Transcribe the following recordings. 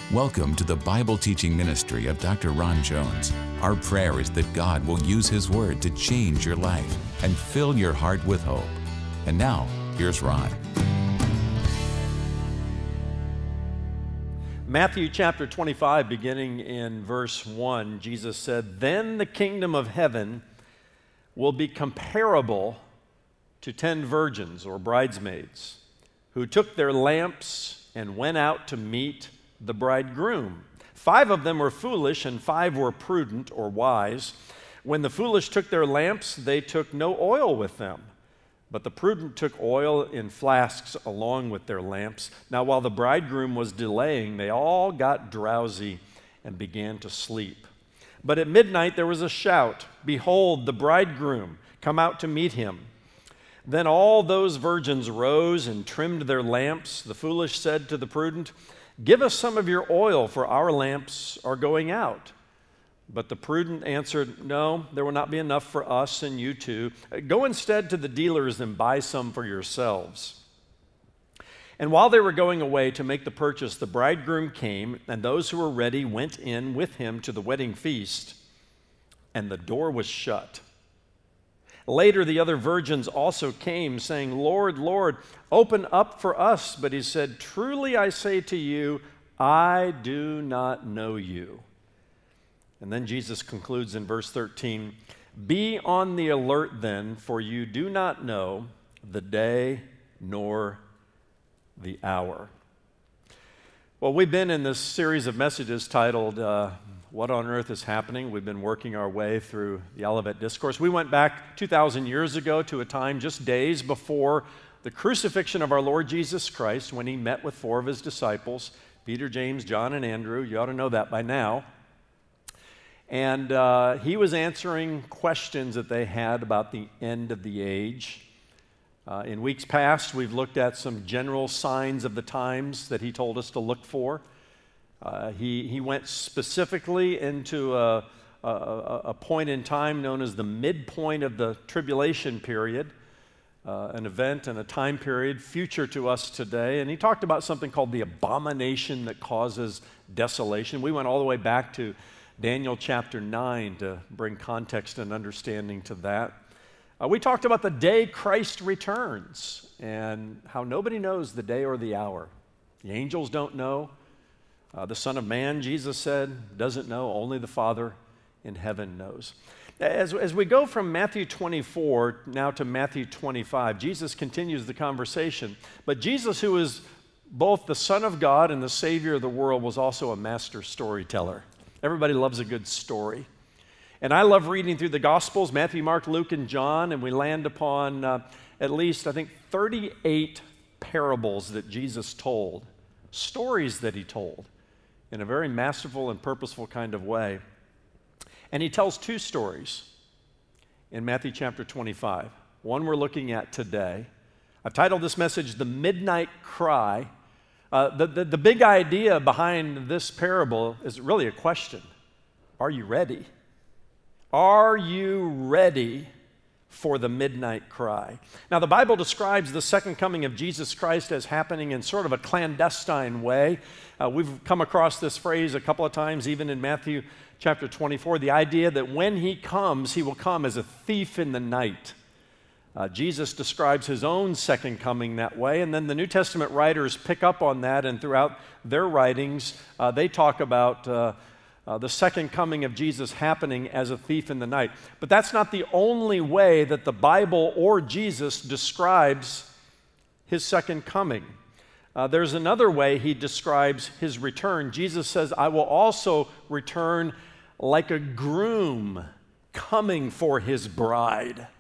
Welcome to the Bible teaching ministry of Dr. Ron Jones. Our prayer is that God will use His Word to change your life and fill your heart with hope. And now, here's Ron. Matthew chapter 25, beginning in verse 1, Jesus said, "Then the kingdom of heaven will be comparable to 10 virgins or bridesmaids who took their lamps and went out to meet the bridegroom. 5 of them were foolish and 5 were prudent or wise. When the foolish took their lamps, they took no oil with them, but the prudent took oil in flasks along with their lamps. Now while the bridegroom was delaying, they all got drowsy and began to sleep. But at midnight there was a shout, 'Behold, the bridegroom, come out to meet him.' Then all those virgins rose and trimmed their lamps. The foolish said to the prudent, 'Give us some of your oil, for our lamps are going out.' But the prudent answered, 'No, there will not be enough for us and you too. Go instead to the dealers and buy some for yourselves.' And while they were going away to make the purchase, the bridegroom came, and those who were ready went in with him to the wedding feast, and the door was shut. Later, the other virgins also came, saying, 'Lord, Lord, open up for us.' But he said, 'Truly I say to you, I do not know you.'" And then Jesus concludes in verse 13, "Be on the alert then, for you do not know the day nor the hour." Well, we've been in this series of messages titled, What on Earth is Happening? We've been working our way through the Olivet Discourse. We went back 2,000 years ago to a time just days before the crucifixion of our Lord Jesus Christ, when he met with 4 of his disciples, Peter, James, John, and Andrew. You ought to know that by now. And he was answering questions that they had about the end of the age. In weeks past, we've looked at some general signs of the times that he told us to look for. He went specifically into a point in time known as the midpoint of the tribulation period, an event and a time period future to us today. And he talked about something called the abomination that causes desolation. We went all the way back to Daniel chapter 9 to bring context and understanding to that. We talked about the day Christ returns and how nobody knows the day or the hour. The angels don't know. The Son of Man, Jesus said, doesn't know. Only the Father in heaven knows. As we go from Matthew 24 now to Matthew 25, Jesus continues the conversation. But Jesus, who is both the Son of God and the Savior of the world, was also a master storyteller. Everybody loves a good story. And I love reading through the Gospels, Matthew, Mark, Luke, and John, and we land upon at least, I think, 38 parables that Jesus told, stories that he told in a very masterful and purposeful kind of way. And he tells 2 stories in Matthew chapter 25. One we're looking at today. I've titled this message, "The Midnight Cry." The big idea behind this parable is really a question. Are you ready? Are you ready for the midnight cry? Now, the Bible describes the second coming of Jesus Christ as happening in sort of a clandestine way. We've come across this phrase a couple of times, even in Matthew chapter 24, the idea that when he comes, he will come as a thief in the night. Jesus describes his own second coming that way, and then the New Testament writers pick up on that, and throughout their writings, they talk about the second coming of Jesus happening as a thief in the night. But that's not the only way that the Bible or Jesus describes his second coming. There's another way he describes his return. Jesus says, "I will also return like a groom coming for his bride."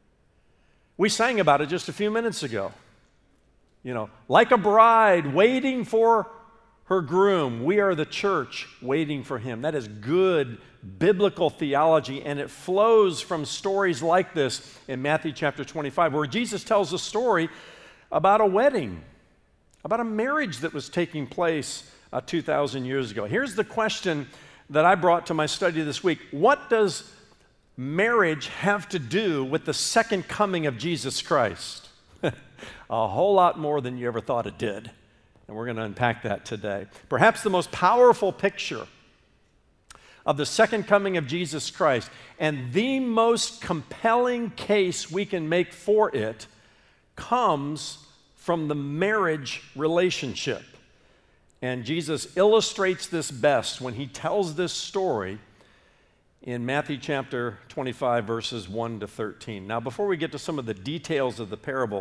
We sang about it just a few minutes ago. You know, like a bride waiting for her groom. We are the church waiting for him. That is good biblical theology, and it flows from stories like this in Matthew chapter 25, where Jesus tells a story about a wedding, about a marriage that was taking place 2,000 years ago. Here's the question that I brought to my study this week. What does marriage have to do with the second coming of Jesus Christ? A whole lot more than you ever thought it did. And we're going to unpack that today. Perhaps the most powerful picture of the second coming of Jesus Christ and the most compelling case we can make for it comes from the marriage relationship. And Jesus illustrates this best when he tells this story in Matthew chapter 25, verses 1 to 13. Now, before we get to some of the details of the parable,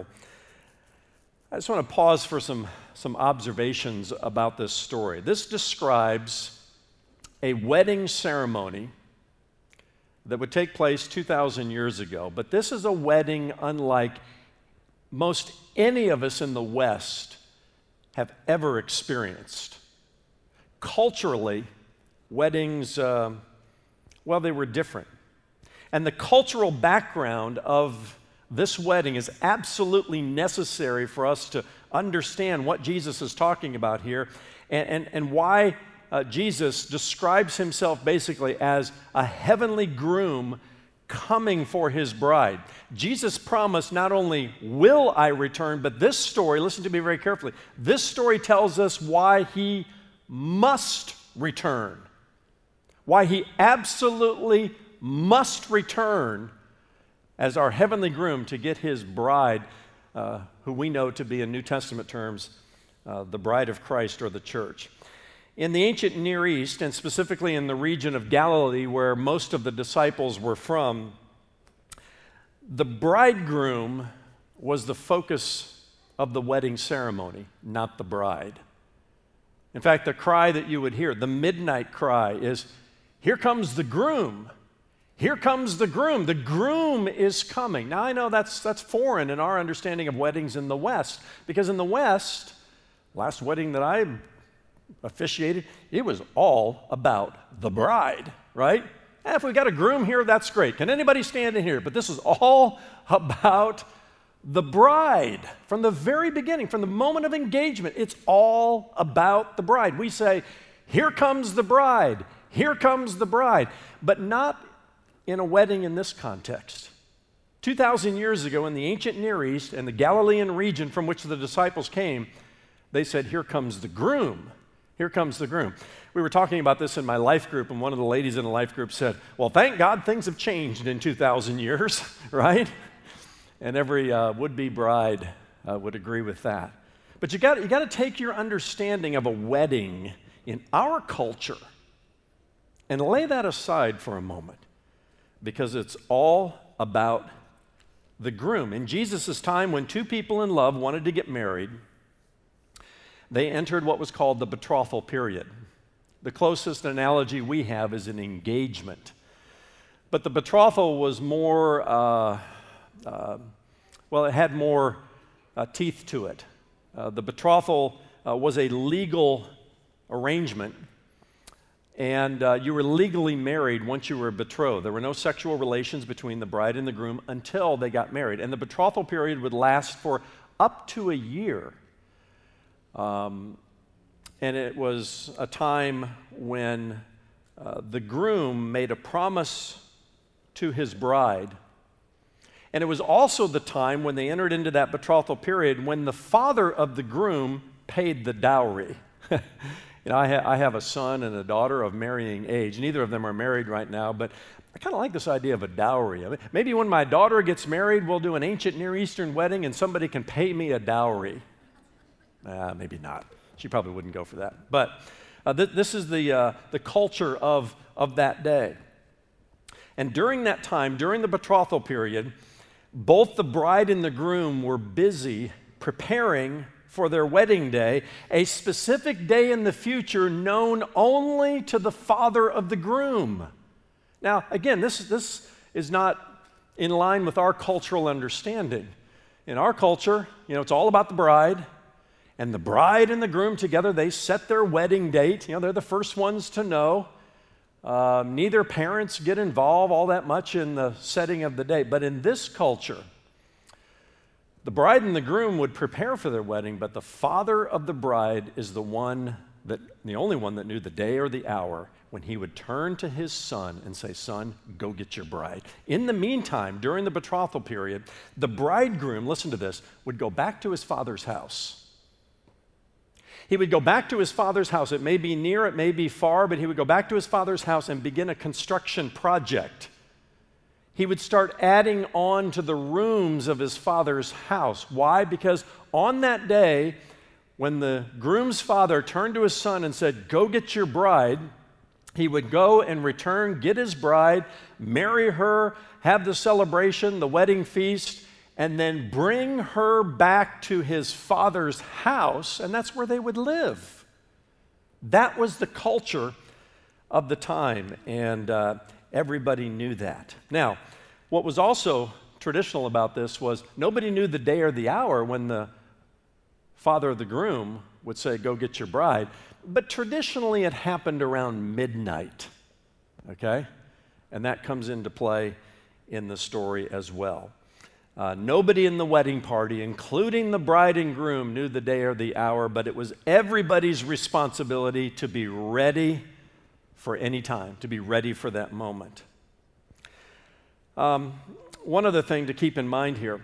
I just want to pause for some observations about this story. This describes a wedding ceremony that would take place 2,000 years ago. But this is a wedding unlike most any of us in the West have ever experienced. Culturally, weddings, they were different. And the cultural background of this wedding is absolutely necessary for us to understand what Jesus is talking about here and why Jesus describes himself basically as a heavenly groom coming for his bride. Jesus promised not only will I return, but this story, listen to me very carefully, this story tells us why he must return, why he absolutely must return as our heavenly groom to get his bride, who we know to be in New Testament terms, the bride of Christ or the church. In the ancient Near East, and specifically in the region of Galilee where most of the disciples were from, the bridegroom was the focus of the wedding ceremony, not the bride. In fact, the cry that you would hear, the midnight cry, is, "Here comes the groom. Here comes the groom. The groom is coming." Now, I know that's foreign in our understanding of weddings in the West, because in the West, last wedding that I officiated, it was all about the bride, right? If we got a groom here, that's great. Can anybody stand in here? But this is all about the bride. From the very beginning, from the moment of engagement, it's all about the bride. We say, "Here comes the bride. Here comes the bride." But not in a wedding in this context. 2,000 years ago in the ancient Near East and the Galilean region from which the disciples came, they said, "Here comes the groom. Here comes the groom." We were talking about this in my life group, and one of the ladies in the life group said, "Well, thank God things have changed in 2,000 years," right? And every would-be bride would agree with that. But you got to take your understanding of a wedding in our culture and lay that aside for a moment, because it's all about the groom. In Jesus' time, when two people in love wanted to get married, they entered what was called the betrothal period. The closest analogy we have is an engagement. But the betrothal was more, it had more teeth to it. The betrothal was a legal arrangement, and you were legally married once you were betrothed. There were no sexual relations between the bride and the groom until they got married. And the betrothal period would last for up to a year. And it was a time when the groom made a promise to his bride. And it was also the time when they entered into that betrothal period when the father of the groom paid the dowry. I have a son and a daughter of marrying age. Neither of them are married right now, but I kind of like this idea of a dowry. I mean, maybe when my daughter gets married, we'll do an ancient Near Eastern wedding and somebody can pay me a dowry. Maybe not. She probably wouldn't go for that. But this is the culture of that day. And during that time, during the betrothal period, both the bride and the groom were busy preparing for their wedding day, a specific day in the future known only to the father of the groom. Now, again, this is not in line with our cultural understanding. In our culture, it's all about the bride. And the bride and the groom together, they set their wedding date. They're the first ones to know. Neither parents get involved all that much in the setting of the date. But in this culture, the bride and the groom would prepare for their wedding, but the father of the bride is the only one that knew the day or the hour when he would turn to his son and say, "Son, go get your bride." In the meantime, during the betrothal period, the bridegroom, listen to this, would go back to his father's house. He would go back to his father's house. It may be near, it may be far, but he would go back to his father's house and begin a construction project. He would start adding on to the rooms of his father's house. Why? Because on that day, when the groom's father turned to his son and said, "Go get your bride," he would go and return, get his bride, marry her, have the celebration, the wedding feast, and then bring her back to his father's house, and that's where they would live. That was the culture of the time, and everybody knew that. Now, what was also traditional about this was nobody knew the day or the hour when the father of the groom would say, "Go get your bride," but traditionally it happened around midnight, okay? And that comes into play in the story as well. Nobody in the wedding party, including the bride and groom, knew the day or the hour, but it was everybody's responsibility to be ready for any time, to be ready for that moment. One other thing to keep in mind here,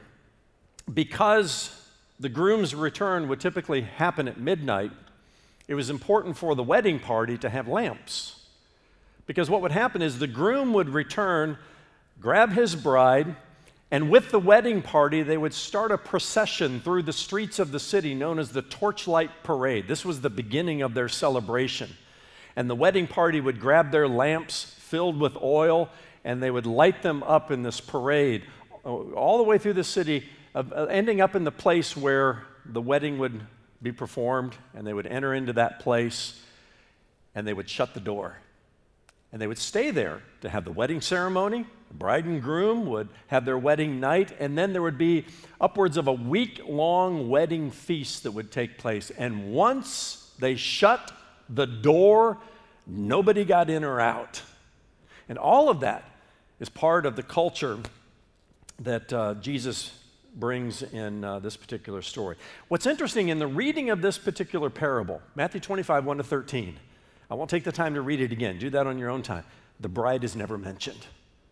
because the groom's return would typically happen at midnight, it was important for the wedding party to have lamps. Because what would happen is the groom would return, grab his bride, and with the wedding party, they would start a procession through the streets of the city known as the Torchlight Parade. This was the beginning of their celebration. And the wedding party would grab their lamps filled with oil, and they would light them up in this parade all the way through the city, ending up in the place where the wedding would be performed, and they would enter into that place, and they would shut the door. And they would stay there to have the wedding ceremony. The bride and groom would have their wedding night, and then there would be upwards of a week-long wedding feast that would take place. And once they shut the door, nobody got in or out. And all of that is part of the culture that Jesus brings in this particular story. What's interesting in the reading of this particular parable, Matthew 25, 1 to 13, I won't take the time to read it again. Do that on your own time. The bride is never mentioned.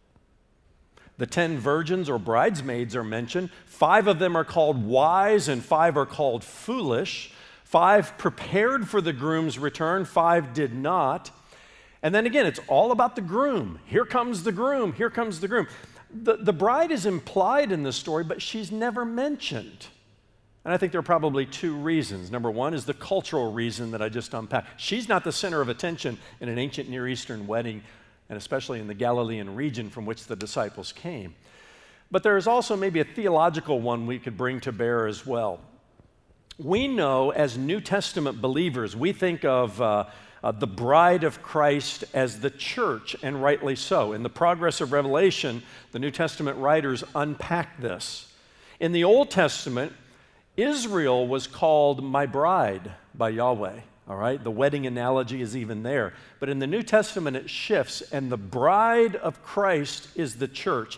The 10 virgins or bridesmaids are mentioned. 5 of them are called wise and 5 are called foolish. 5 prepared for the groom's return, 5 did not. And then again, it's all about the groom. Here comes the groom, here comes the groom. The bride is implied in this story, but she's never mentioned. And I think there are probably 2 reasons. Number one is the cultural reason that I just unpacked. She's not the center of attention in an ancient Near Eastern wedding, and especially in the Galilean region from which the disciples came. But there is also maybe a theological one we could bring to bear as well. We know as New Testament believers, we think of the bride of Christ as the church, and rightly so. In the progress of Revelation, the New Testament writers unpack this. In the Old Testament, Israel was called my bride by Yahweh, all right? The wedding analogy is even there. But in the New Testament, it shifts, and the bride of Christ is the church.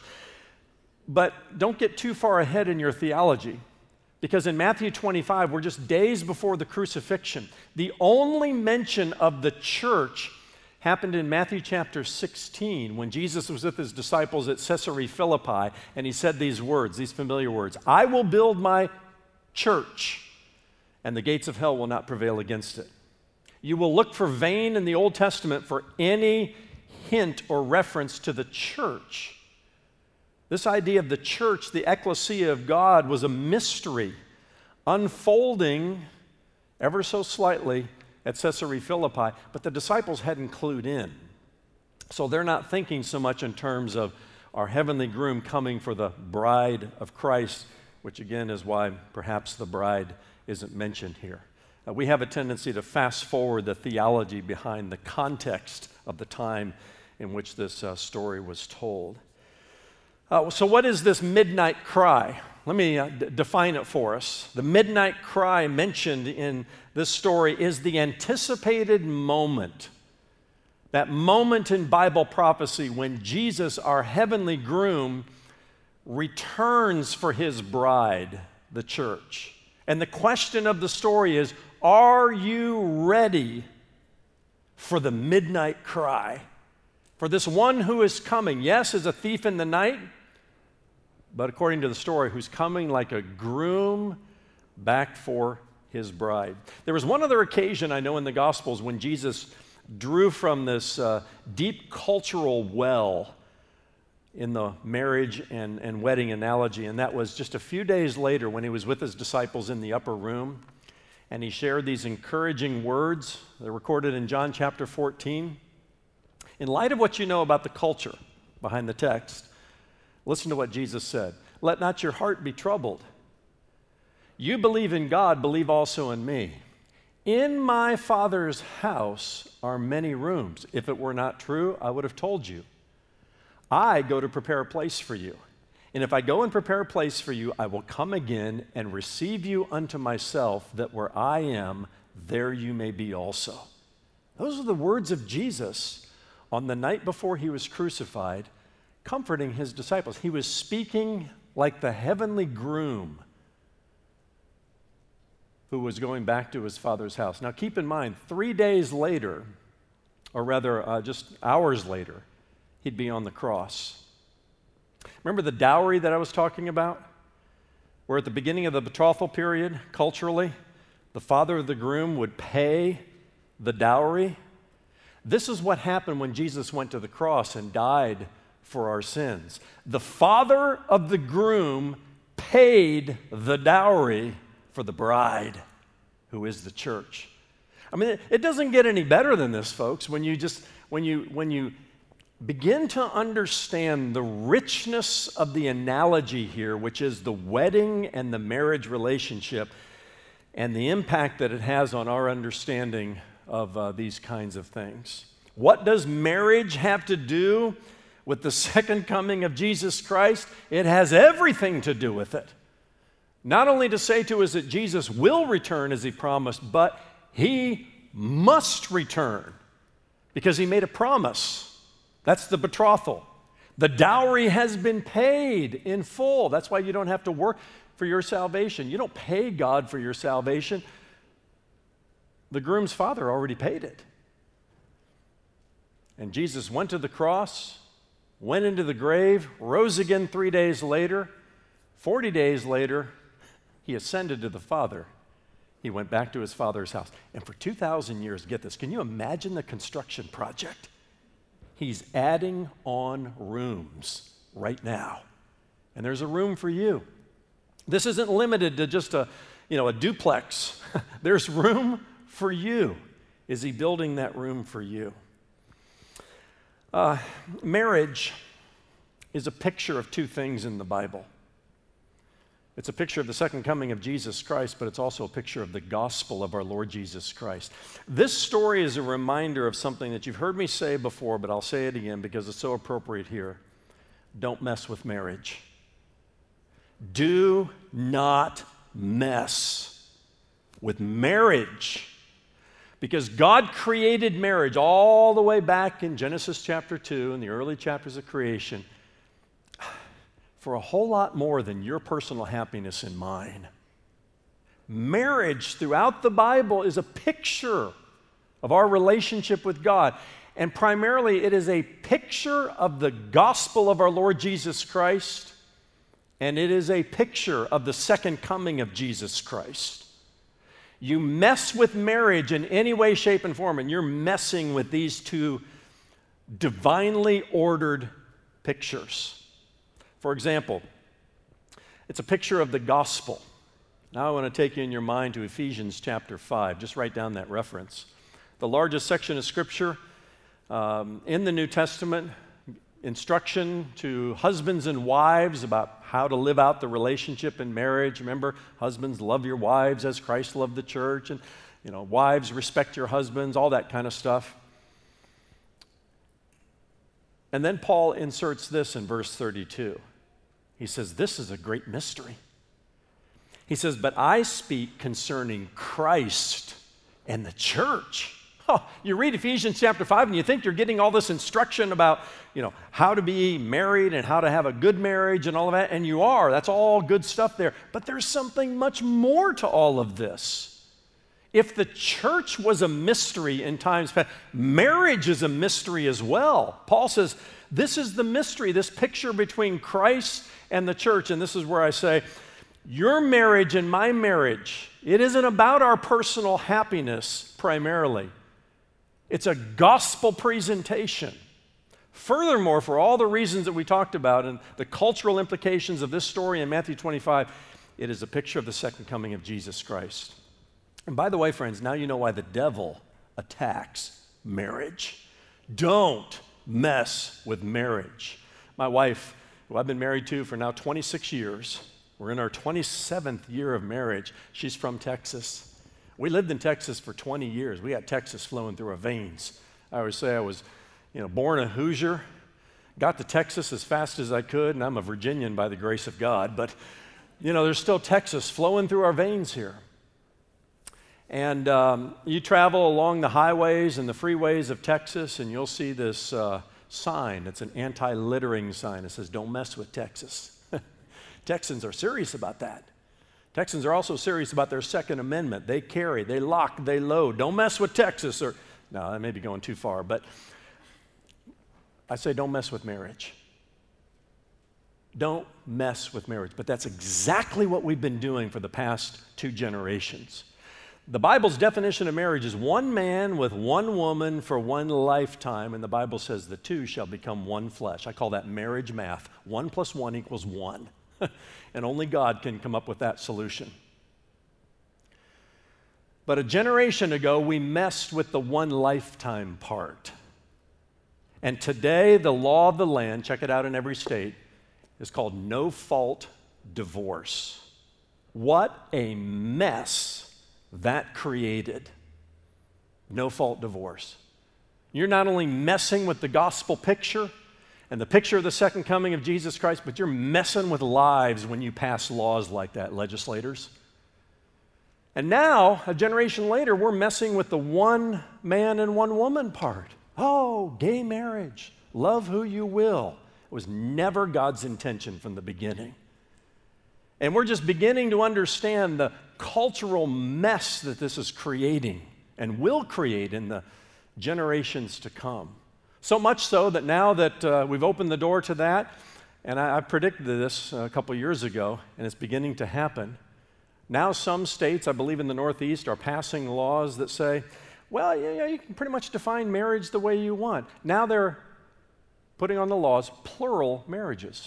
But don't get too far ahead in your theology, because in Matthew 25, we're just days before the crucifixion. The only mention of the church happened in Matthew chapter 16 when Jesus was with his disciples at Caesarea Philippi, and he said these words, these familiar words, "I will build my church, and the gates of hell will not prevail against it." You will look for vain in the Old Testament for any hint or reference to the church. This idea of the church, the ecclesia of God, was a mystery unfolding ever so slightly at Caesarea Philippi, but the disciples hadn't clued in. So they're not thinking so much in terms of our heavenly groom coming for the bride of Christ, which again is why perhaps the bride isn't mentioned here. We have a tendency to fast forward the theology behind the context of the time in which this story was told. So what is this midnight cry? Let me define it for us. The midnight cry mentioned in this story is the anticipated moment, that moment in Bible prophecy when Jesus, our heavenly groom, returns for his bride, the church. And the question of the story is, are you ready for the midnight cry? For this one who is coming, yes, as a thief in the night, but according to the story, who's coming like a groom back for his bride. There was one other occasion I know in the Gospels when Jesus drew from this deep cultural well in the marriage and wedding analogy, and that was just a few days later when he was with his disciples in the upper room, and he shared these encouraging words. They're recorded in John chapter 14. In light of what you know about the culture behind the text, listen to what Jesus said. Let not your heart be troubled. You believe in God, believe also in me. In my Father's house are many rooms. If it were not true, I would have told you. I go to prepare a place for you. And if I go and prepare a place for you, I will come again and receive you unto myself, that where I am, there you may be also. Those are the words of Jesus on the night before he was crucified, comforting his disciples. He was speaking like the heavenly groom who was going back to his Father's house. Now keep in mind, 3 days later, or rather just hours later, he'd be on the cross. Remember the dowry that I was talking about? Where at the beginning of the betrothal period, culturally, the father of the groom would pay the dowry. This is what happened when Jesus went to the cross and died for our sins. The father of the groom paid the dowry for the bride, who is the church. I mean, it doesn't get any better than this, folks. When you begin to understand the richness of the analogy here, which is the wedding and the marriage relationship, and the impact that it has on our understanding of these kinds of things. What does marriage have to do with the second coming of Jesus Christ? It has everything to do with it. Not only to say to us that Jesus will return as he promised, but he must return because he made a promise. That's the betrothal. The dowry has been paid in full. That's why you don't have to work for your salvation. You don't pay God for your salvation. The groom's father already paid it. And Jesus went to the cross, went into the grave, rose again 3 days later. 40 days later, he ascended to the Father. He went back to his Father's house. And for 2,000 years, get this, can you imagine the construction project? He's adding on rooms right now. And there's a room for you. This isn't limited to just a duplex. There's room for you. Is he building that room for you? Marriage is a picture of two things in the Bible. It's a picture of the second coming of Jesus Christ, but it's also a picture of the gospel of our Lord Jesus Christ. This story is a reminder of something that you've heard me say before, but I'll say it again because it's so appropriate here. Don't mess with marriage. Do not mess with marriage. Because God created marriage all the way back in Genesis chapter 2 and the early chapters of creation for a whole lot more than your personal happiness and mine. Marriage throughout the Bible is a picture of our relationship with God. And primarily it is a picture of the gospel of our Lord Jesus Christ, and it is a picture of the second coming of Jesus Christ. You mess with marriage in any way, shape, and form, and you're messing with these two divinely ordered pictures. For example, it's a picture of the gospel. Now I want to take you in your mind to Ephesians chapter 5. Just write down that reference. The largest section of Scripture in the New Testament, instruction to husbands and wives about how to live out the relationship in marriage. Remember, husbands, love your wives as Christ loved the church, and wives, respect your husbands, all that kind of stuff. And then Paul inserts this in verse 32. He says, this is a great mystery. He says, but I speak concerning Christ and the church. Oh, you read Ephesians chapter 5 and you think you're getting all this instruction about, how to be married and how to have a good marriage and all of that, and you are. That's all good stuff there. But there's something much more to all of this. If the church was a mystery in times past, marriage is a mystery as well. Paul says, this is the mystery, this picture between Christ and the church. And this is where I say, Your marriage and my marriage, it isn't about our personal happiness primarily. It's a gospel presentation. Furthermore, for all the reasons that we talked about and the cultural implications of this story in Matthew 25, it is a picture of the second coming of Jesus Christ. And by the way, friends, now you know why the devil attacks marriage. Don't mess with marriage. My wife, who I've been married to for now 26 years, we're in our 27th year of marriage. She's from Texas. We lived in Texas for 20 years. We got Texas flowing through our veins. I always say I was, born a Hoosier, got to Texas as fast as I could, and I'm a Virginian by the grace of God. But, there's still Texas flowing through our veins here. And you travel along the highways and the freeways of Texas, and you'll see this sign. It's an anti-littering sign. It says, "Don't mess with Texas." Texans are serious about that. Texans are also serious about their Second Amendment. They carry, they lock, they load. Don't mess with Texas. No, I may be going too far, but I say don't mess with marriage. Don't mess with marriage. But that's exactly what we've been doing for the past 2 generations. The Bible's definition of marriage is one man with one woman for one lifetime, and the Bible says the two shall become one flesh. I call that marriage math. 1 + 1 = 1. And only God can come up with that solution. But a generation ago, we messed with the one lifetime part. And today, the law of the land, check it out in every state, is called no-fault divorce. What a mess that created. No-fault divorce. You're not only messing with the gospel picture and the picture of the second coming of Jesus Christ, but you're messing with lives when you pass laws like that, legislators. And now, a generation later, we're messing with the one man and one woman part. Oh, gay marriage. Love who you will. It was never God's intention from the beginning. And we're just beginning to understand the cultural mess that this is creating and will create in the generations to come. So much so that now that we've opened the door to that, and I predicted this a couple years ago, and it's beginning to happen. Now some states, I believe in the Northeast, are passing laws that say, well, you can pretty much define marriage the way you want. Now they're putting on the laws plural marriages.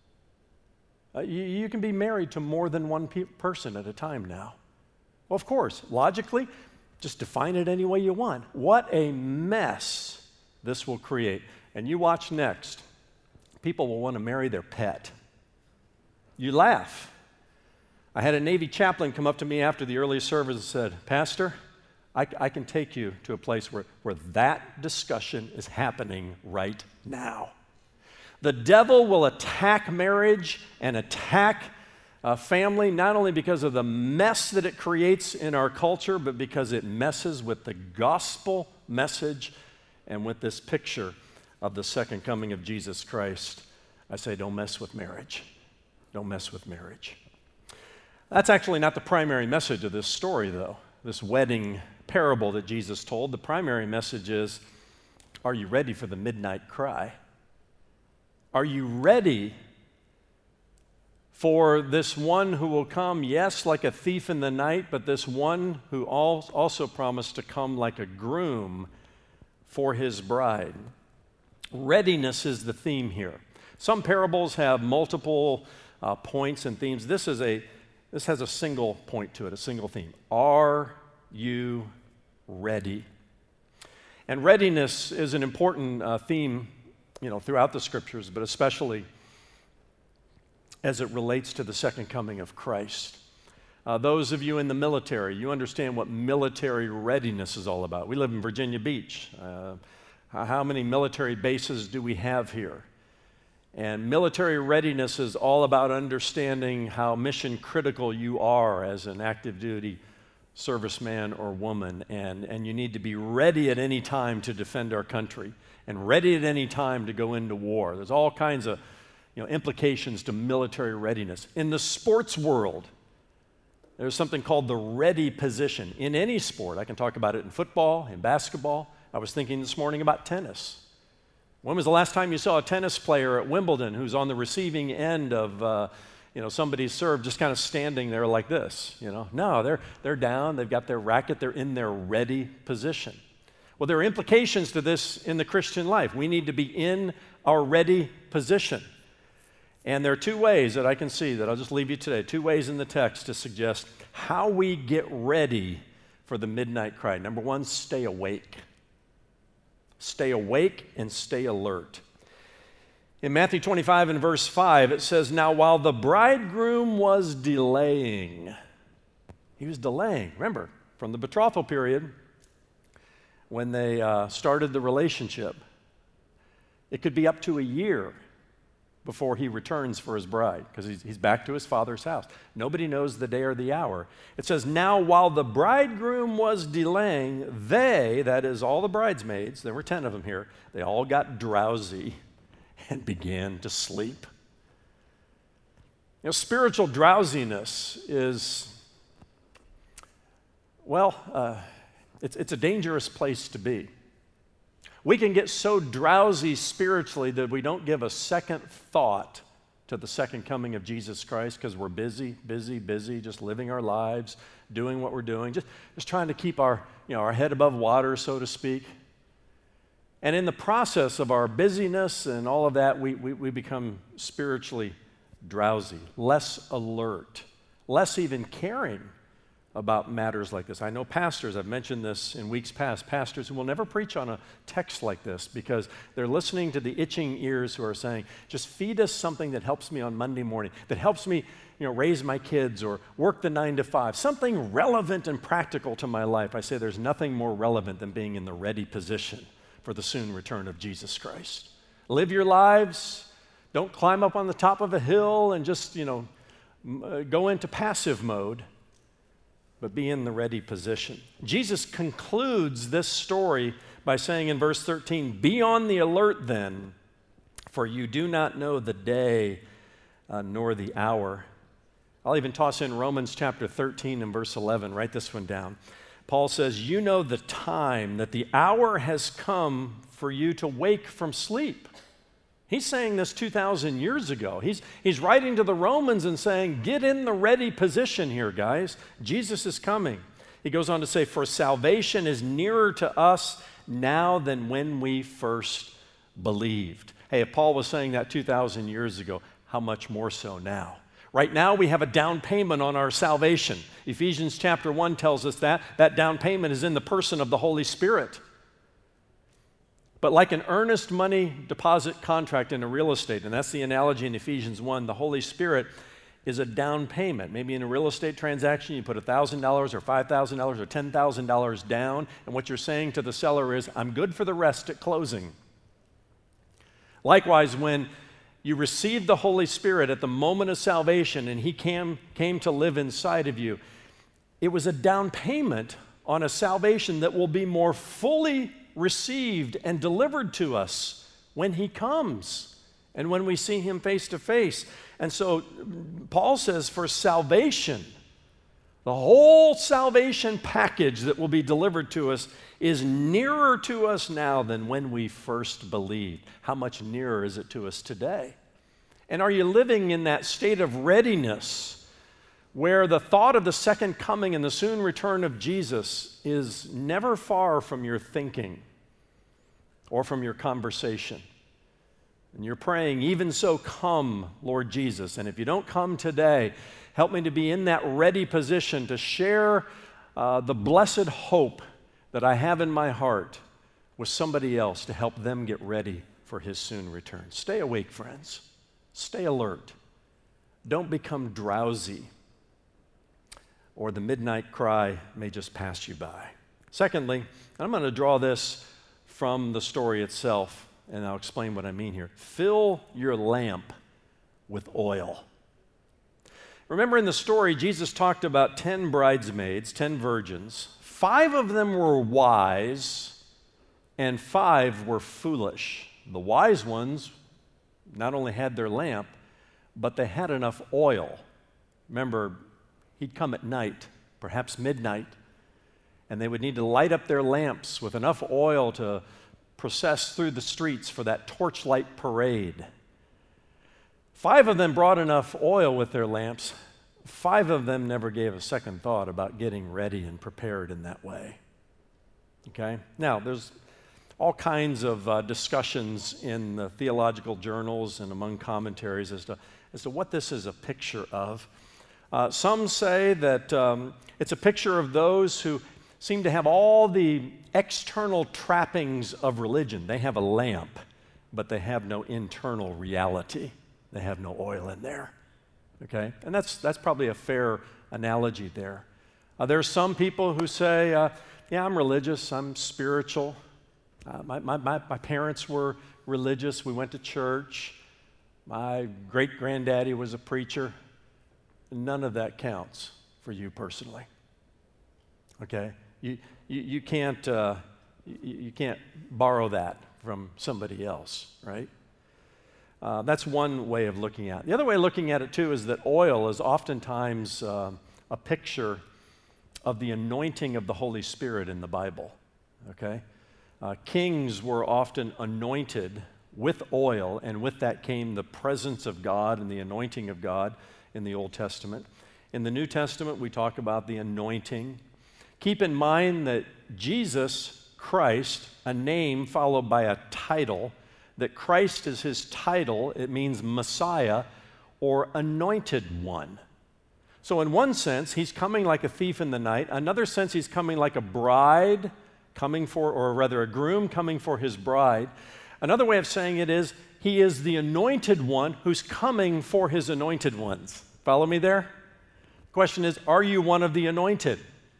You can be married to more than one person at a time now. Well, of course, logically, just define it any way you want. What a mess this will create. And you watch next. People will want to marry their pet. You laugh. I had a Navy chaplain come up to me after the early service and said, "Pastor, I can take you to a place where that discussion is happening right now." The devil will attack marriage and attack family, not only because of the mess that it creates in our culture, but because it messes with the gospel message and with this picture of the second coming of Jesus Christ. I say, don't mess with marriage. Don't mess with marriage. That's actually not the primary message of this story, though, this wedding parable that Jesus told. The primary message is, are you ready for the midnight cry? Are you ready for this one who will come, yes, like a thief in the night, but this one who also promised to come like a groom for his bride? Readiness is the theme here. Some parables have multiple points and themes. This has a single point to it, a single theme. Are you ready? And readiness is an important theme, throughout the scriptures, but especially as it relates to the second coming of Christ. Those of you in the military, you understand what military readiness is all about. We live in Virginia Beach. How many military bases do we have here? And military readiness is all about understanding how mission critical you are as an active duty serviceman or woman. And you need to be ready at any time to defend our country and ready at any time to go into war. There's all kinds of implications to military readiness. In the sports world, there's something called the ready position. In any sport, I can talk about it in football, in basketball. I was thinking this morning about tennis. When was the last time you saw a tennis player at Wimbledon who's on the receiving end of somebody served just kind of standing there like this, No, they're down, they've got their racket, they're in their ready position. Well, there are implications to this in the Christian life. We need to be in our ready position. And there are two ways that I can see that I'll just leave you today, two ways in the text to suggest how we get ready for the midnight cry. Number one, stay awake. Stay awake and stay alert. In Matthew 25 and verse 5, it says, "Now while the bridegroom was delaying," he was delaying, remember, from the betrothal period, when they started the relationship, it could be up to a year before he returns for his bride, because he's back to his father's house. Nobody knows the day or the hour. It says, "Now while the bridegroom was delaying, they," that is all the bridesmaids, there were 10 of them here, they all got drowsy and began to sleep. Spiritual drowsiness is, it's a dangerous place to be. We can get so drowsy spiritually that we don't give a second thought to the second coming of Jesus Christ because we're busy, just living our lives, doing what we're doing, just trying to keep our head above water, so to speak. And in the process of our busyness and all of that, we become spiritually drowsy, less alert, less even caring about matters like this. I know pastors, I've mentioned this in weeks past, pastors who will never preach on a text like this because they're listening to the itching ears who are saying, just feed us something that helps me on Monday morning, that helps me raise my kids or work the 9 to 5, something relevant and practical to my life. I say there's nothing more relevant than being in the ready position for the soon return of Jesus Christ. Live your lives. Don't climb up on the top of a hill and just, go into passive mode, but be in the ready position. Jesus concludes this story by saying in verse 13, "Be on the alert then, for you do not know the day nor the hour." I'll even toss in Romans chapter 13 and verse 11. Write this one down. Paul says, "You know the time, that the hour has come for you to wake from sleep." He's saying this 2,000 years ago. He's writing to the Romans and saying, get in the ready position here, guys. Jesus is coming. He goes on to say, "For salvation is nearer to us now than when we first believed." Hey, if Paul was saying that 2,000 years ago, how much more so now? Right now, we have a down payment on our salvation. Ephesians chapter 1 tells us that. That down payment is in the person of the Holy Spirit. But like an earnest money deposit contract in a real estate, and that's the analogy in Ephesians 1, the Holy Spirit is a down payment. Maybe in a real estate transaction, you put $1,000 or $5,000 or $10,000 down, and what you're saying to the seller is, I'm good for the rest at closing. Likewise, when you received the Holy Spirit at the moment of salvation and He came to live inside of you, it was a down payment on a salvation that will be more fully received and delivered to us when He comes and when we see Him face to face. And so Paul says for salvation, the whole salvation package that will be delivered to us is nearer to us now than when we first believed. How much nearer is it to us today? And are you living in that state of readiness where the thought of the second coming and the soon return of Jesus is never far from your thinking or from your conversation? And you're praying, even so, come, Lord Jesus. And if you don't come today, help me to be in that ready position to share the blessed hope that I have in my heart with somebody else to help them get ready for His soon return. Stay awake, friends. Stay alert. Don't become drowsy, or the midnight cry may just pass you by. Secondly, I'm going to draw this from the story itself, and I'll explain what I mean here. Fill your lamp with oil. Remember in the story, Jesus talked about 10 bridesmaids, 10 virgins. 5 of them were wise, and 5 were foolish. The wise ones not only had their lamp, but they had enough oil. Remember, He'd come at night, perhaps midnight, and they would need to light up their lamps with enough oil to process through the streets for that torchlight parade. 5 of them brought enough oil with their lamps. 5 of them never gave a second thought about getting ready and prepared in that way. Okay? Now, there's all kinds of discussions in the theological journals and among commentaries as to what this is a picture of. Some say that it's a picture of those who seem to have all the external trappings of religion. They have a lamp, but they have no internal reality. They have no oil in there. Okay? And that's probably a fair analogy there. There are some people who say, yeah, I'm religious, I'm spiritual. My parents were religious. We went to church. My great-granddaddy was a preacher. None of that counts for you personally. Okay? You can't borrow that from somebody else, right? That's one way of looking at it. The other way of looking at it, too, is that oil is oftentimes a picture of the anointing of the Holy Spirit in the Bible, okay? Kings were often anointed with oil, and with that came the presence of God and the anointing of God in the Old Testament. In the New Testament, we talk about the anointing. Keep in mind that Jesus Christ, a name followed by a title, that Christ is his title. It means Messiah or anointed one. So in one sense, he's coming like a thief in the night. Another sense, he's coming like a bride coming for, or rather a groom coming for his bride. Another way of saying it is, he is the anointed one who's coming for his anointed ones. Follow me there? Question is, are you one of the anointed?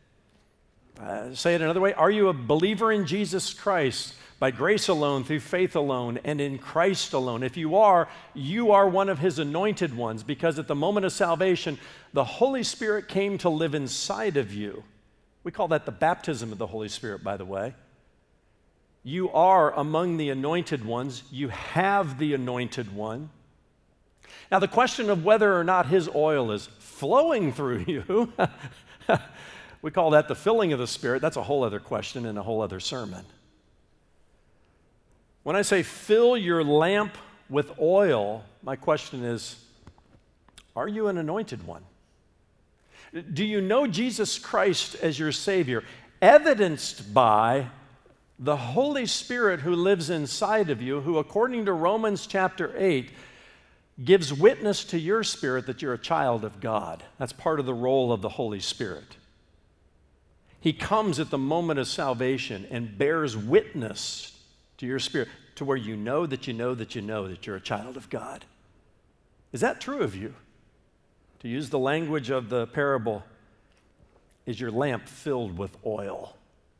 Say it another way, are you a believer in Jesus Christ by grace alone, through faith alone, and in Christ alone? If you are one of his anointed ones, because at the moment of salvation, the Holy Spirit came to live inside of you. We call that the baptism of the Holy Spirit, by the way. You are among the anointed ones. You have the anointed one. Now, the question of whether or not his oil is flowing through you, we call that the filling of the Spirit. That's a whole other question and a whole other sermon. When I say fill your lamp with oil, my question is, are you an anointed one? Do you know Jesus Christ as your Savior, evidenced by the Holy Spirit who lives inside of you, who, according to Romans chapter 8, gives witness to your spirit that you're a child of God? That's part of the role of the Holy Spirit. He comes at the moment of salvation and bears witness to your spirit, to where you know that you know that you know that you're a child of God. Is that true of you? To use the language of the parable, is your lamp filled with oil?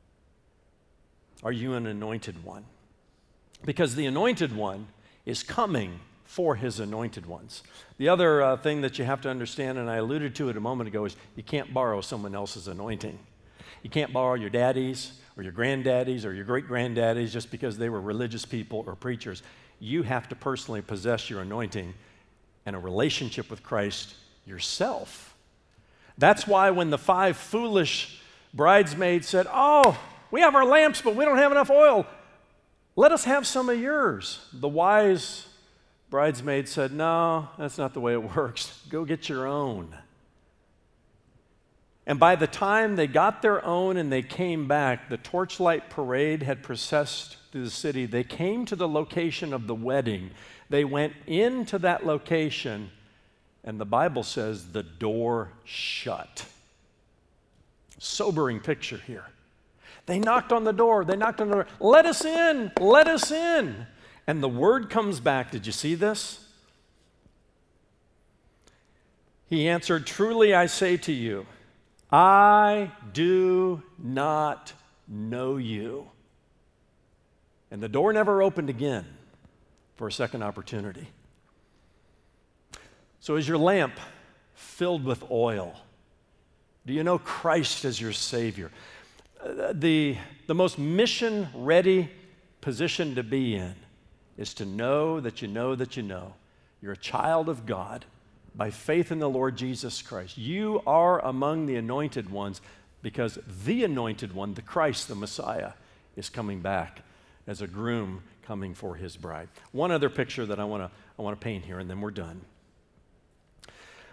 Are you an anointed one? Because the anointed one is coming for his anointed ones. The other thing that you have to understand, and I alluded to it a moment ago, is you can't borrow someone else's anointing. You can't borrow your daddy's or your granddaddy's or your great-granddaddy's just because they were religious people or preachers. You have to personally possess your anointing and a relationship with Christ yourself. That's why when the 5 foolish bridesmaids said, "Oh, we have our lamps, but we don't have enough oil. Let us have some of yours," the wise bridesmaid said, "No, that's not the way it works. Go get your own." And by the time they got their own and they came back, the torchlight parade had processed through the city. They came to the location of the wedding. They went into that location, and the Bible says the door shut. Sobering picture here. They knocked on the door. Let us in. Let us in. And the word comes back. Did you see this? He answered, "Truly I say to you, I do not know you." And the door never opened again for a second opportunity. So is your lamp filled with oil? Do you know Christ as your Savior? The most mission-ready position to be in is to know that you know that you know you're a child of God by faith in the Lord Jesus Christ. You are among the anointed ones because the anointed one, the Christ, the Messiah, is coming back as a groom coming for his bride. One other picture that I want to paint here, and then we're done.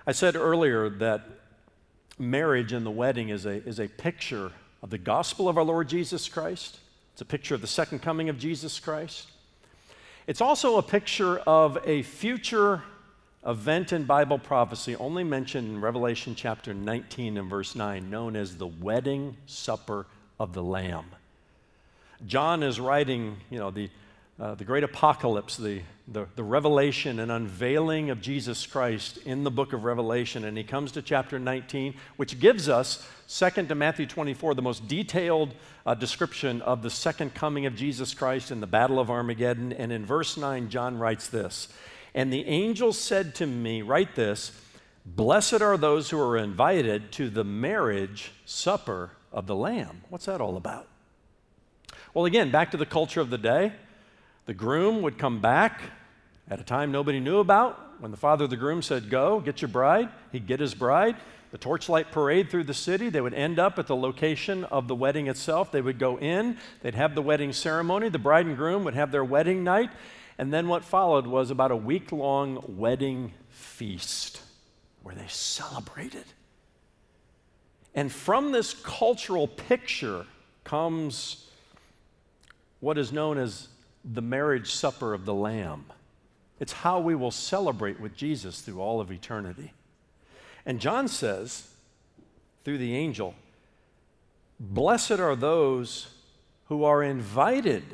I said earlier that marriage and the wedding is a picture of the gospel of our Lord Jesus Christ. It's a picture of the second coming of Jesus Christ. It's also a picture of a future event in Bible prophecy only mentioned in Revelation chapter 19 and verse 9, known as the wedding supper of the Lamb. John is writing, the great apocalypse, the revelation and unveiling of Jesus Christ in the book of Revelation, and he comes to chapter 19, which gives us, second to Matthew 24, the most detailed description of the second coming of Jesus Christ in the Battle of Armageddon. And in verse 9, John writes this, "And the angel said to me," write this, "Blessed are those who are invited to the marriage supper of the Lamb." What's that all about? Well, again, back to the culture of the day. The groom would come back at a time nobody knew about. When the father of the groom said, "Go, get your bride," he'd get his bride. The torchlight parade through the city. They would end up at the location of the wedding itself. They would go in. They'd have the wedding ceremony. The bride and groom would have their wedding night. And then what followed was about a week-long wedding feast where they celebrated. And from this cultural picture comes what is known as the marriage supper of the Lamb. It's how we will celebrate with Jesus through all of eternity. And John says, through the angel, "Blessed are those who are invited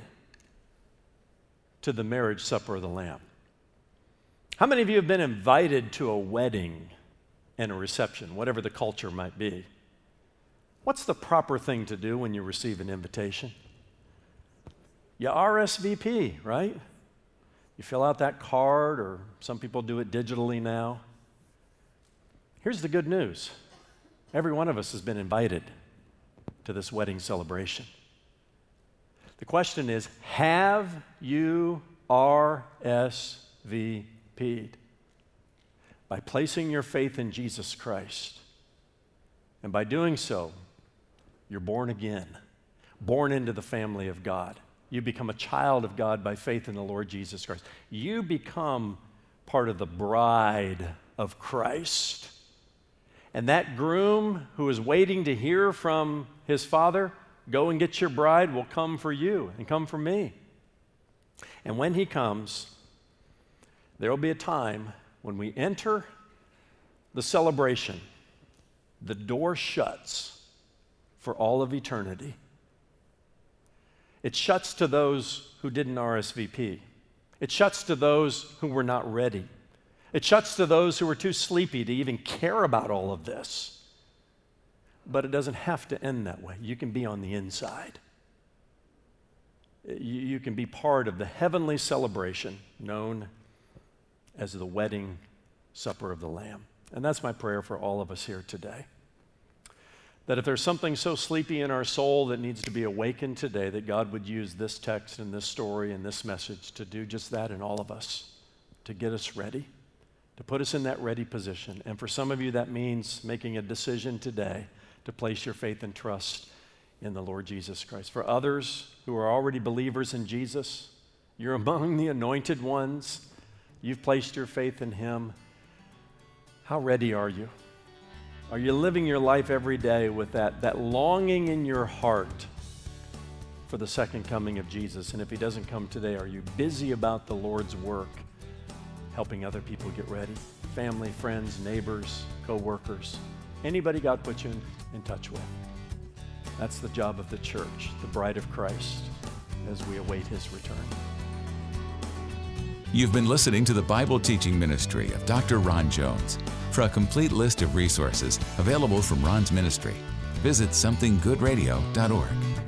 to the marriage supper of the Lamb." How many of you have been invited to a wedding and a reception, whatever the culture might be? What's the proper thing to do when you receive an invitation? You RSVP, right? You fill out that card, or some people do it digitally now. Here's the good news. Every one of us has been invited to this wedding celebration. The question is, have you RSVP'd? By placing your faith in Jesus Christ. And by doing so, you're born again, born into the family of God. You become a child of God by faith in the Lord Jesus Christ. You become part of the bride of Christ. And that groom who is waiting to hear from his father, "Go and get your bride," will come for you and come for me. And when he comes, there will be a time when we enter the celebration, the door shuts for all of eternity. It shuts to those who didn't RSVP. It shuts to those who were not ready. It shuts to those who were too sleepy to even care about all of this. But it doesn't have to end that way. You can be on the inside. You can be part of the heavenly celebration known as the wedding supper of the Lamb. And that's my prayer for all of us here today. That if there's something so sleepy in our soul that needs to be awakened today, that God would use this text and this story and this message to do just that in all of us, to get us ready, to put us in that ready position. And for some of you, that means making a decision today to place your faith and trust in the Lord Jesus Christ. For others who are already believers in Jesus, you're among the anointed ones. You've placed your faith in Him. How ready are you? Are you living your life every day with that longing in your heart for the second coming of Jesus? And if He doesn't come today, are you busy about the Lord's work, helping other people get ready? Family, friends, neighbors, co-workers, anybody God put you in touch with. That's the job of the church, the bride of Christ, as we await His return. You've been listening to the Bible teaching ministry of Dr. Ron Jones. For a complete list of resources available from Ron's ministry, visit somethinggoodradio.org.